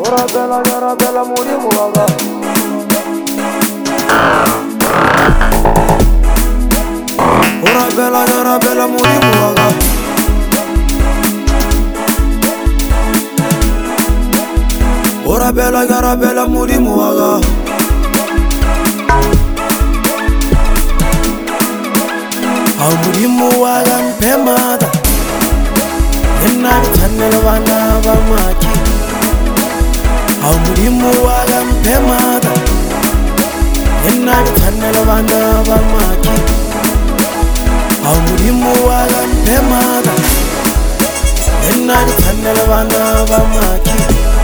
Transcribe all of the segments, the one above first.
Ora bella muri muaga. Ora bella muri muaga. Ora bella muri muaga. Muri muaga mpemada. Inna bitannela bana bamaki. Muri muaga mpemada. Inna bitannela bana bamaki. Muri muaga mpemada. Inna bitannela bana bamaki.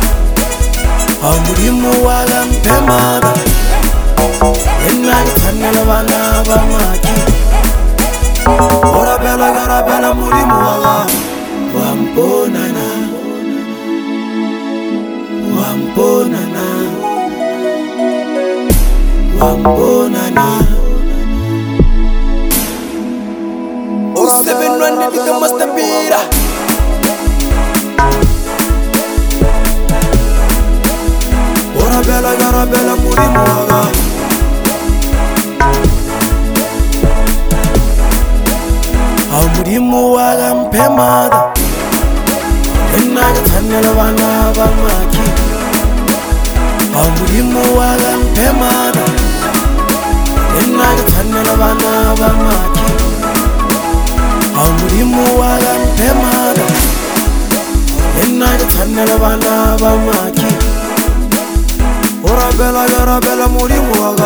Muri muaga mpemada. Inna bitannela bana bamaki. Ora bella muri muaga. Wamponana, wamponana, wamponana. Usebenwani dika mastapira. Ora bella muri muaga. Muri muaga mpemada. Inna bitannela bana bamaki. Muri muaga mpemada. Inna bitannela bana bamaki. Muri muaga mpemada. Inna bitannela bana bamaki. Ora bella muri muaga.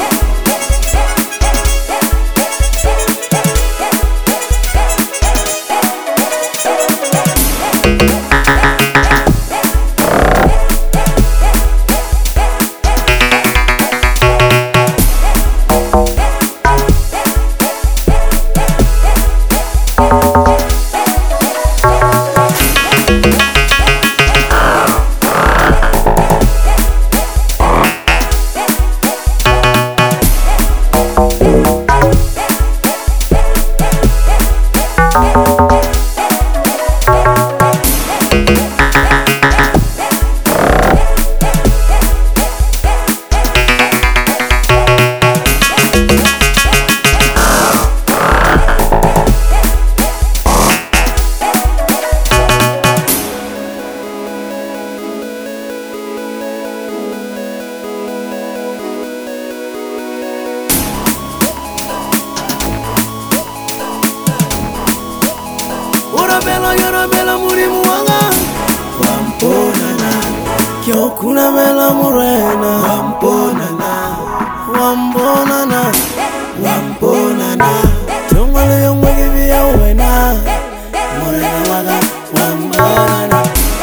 Ora bella muri muaga. Wamponana, kyo kuna bella morena. Wamponana, wamponana, wamponana. Tongwale yongwe gibi ya wena. Morena waga, wamponana.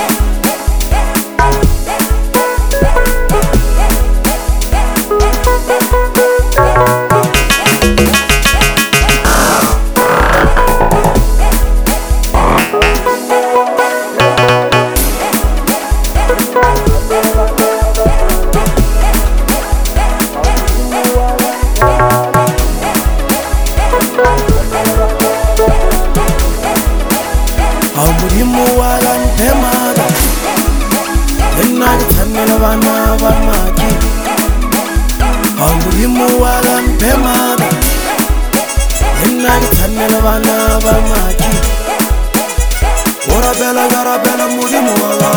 Muri muaga mpemada. Inna bitannela bana bamaki. Muri muaga mpemada. Inna bitannela bana bamaki. Ora bella muri muaga.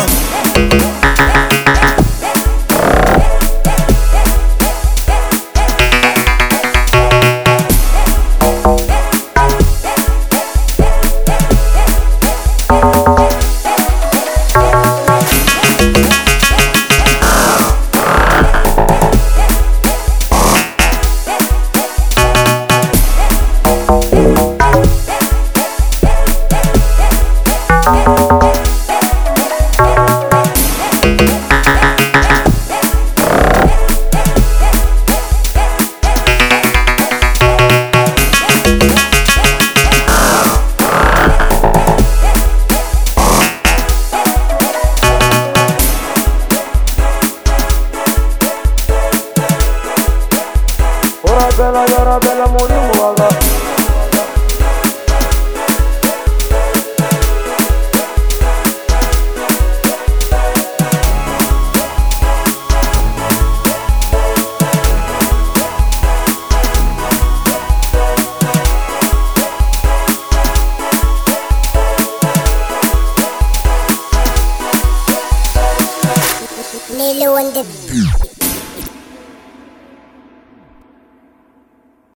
Lilo on the beat.